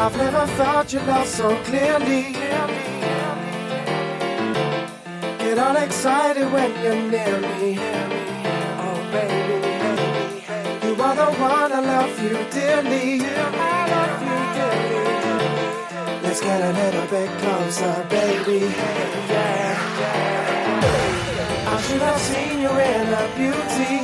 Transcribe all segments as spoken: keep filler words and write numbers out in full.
I've never felt your love so clearly. Get all excited when you're near me. Oh baby, you are the one, I love you dearly. I love you dearly. Let's get a little bit closer, baby. Yeah, yeah. I should have seen your inner beauty.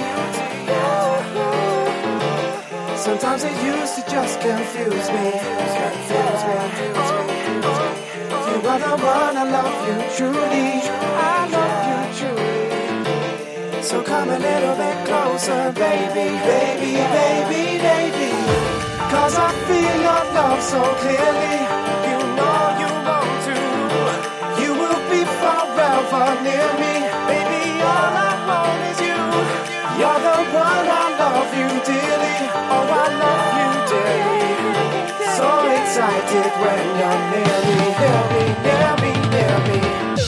Sometimes it used to just confuse me. Confuse me. You are the one, I love you truly. I love you truly. So come a little bit closer, baby, baby, baby, baby. Cause I feel your love so clearly. You know you want to. You will be forever near me. Baby, all I want is you. You're the one, I love you dearly. Oh, I love you dearly. So excited when you're near me, near me, near me, near me.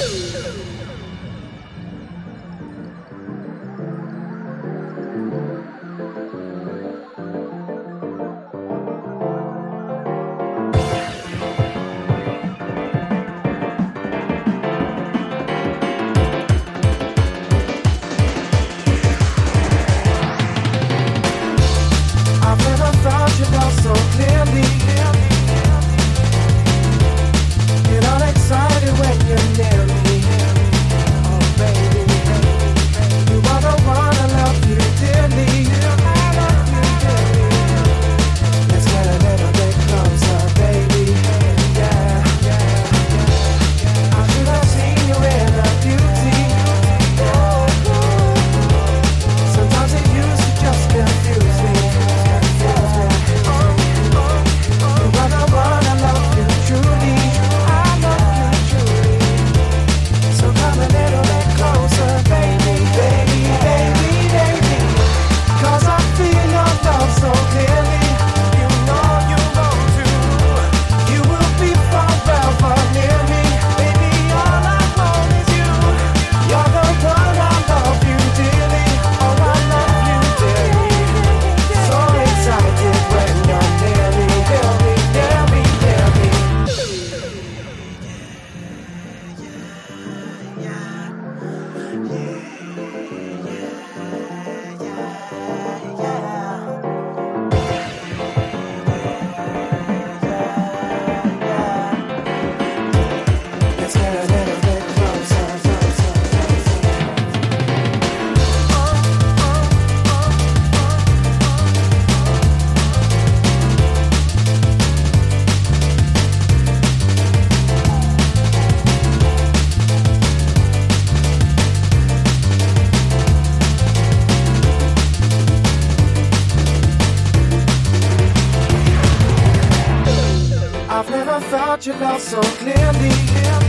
I've never felt your love so clearly. Get all excited when you're near me. Oh baby, you are the one, I love you dearly. I love you dearly. Let's get a little bit closer, baby. Yeah, yeah. I should have seen your inner beauty. Sometimes it used to just confuse me. I've never felt your love so clearly.